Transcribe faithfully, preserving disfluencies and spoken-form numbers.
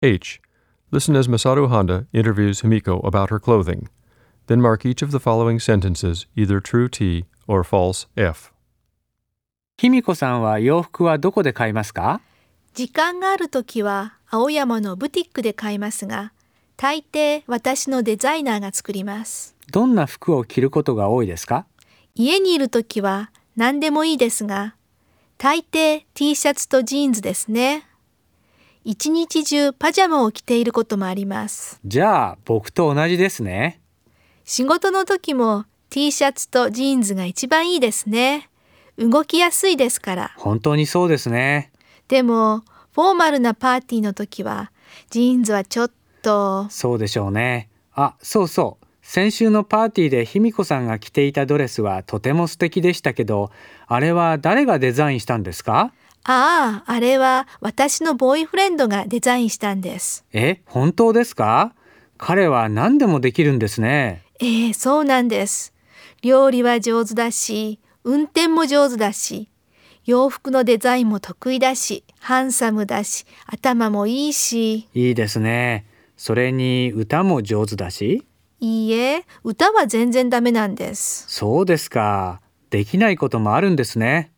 H. Listen as Masaru Honda interviews Himiko about her clothing. Then mark each of the following sentences either true T or false F. ひみこさんは洋服はどこで買いますか？ 時間があるときは青山のブティックで買いますが、大抵私のデザイナーが作ります。 どんな服を着ることが多いですか？ 家にいるときは何でもいいですが、大抵 T シャツとジーンズですね。一日中パジャマを着ていることもあります。 じゃあ僕と同じですね。 仕事の時も T シャツとジーンズが一番いいですね。動きやすいですから。 本当にそうですね。 でも、フォーマルなパーティーの時は、ジーンズはちょっと。 そうでしょうね。あ、そうそう。先週のパーティーでひみこさんが着ていたドレスはとても素敵でしたけど、あれは誰がデザインしたんですか？ ああ、あれは私のボーイフレンドがデザインしたんです。 え、本当ですか？彼は何でもできるんですね。 ええ、そうなんです。料理は上手だし、運転も上手だし、洋服のデザインも得意だし、ハンサムだし、頭もいいし。 いいですね。それに歌も上手だし。 いいえ、歌は全然ダメなんです。 そうですか。できないこともあるんですね。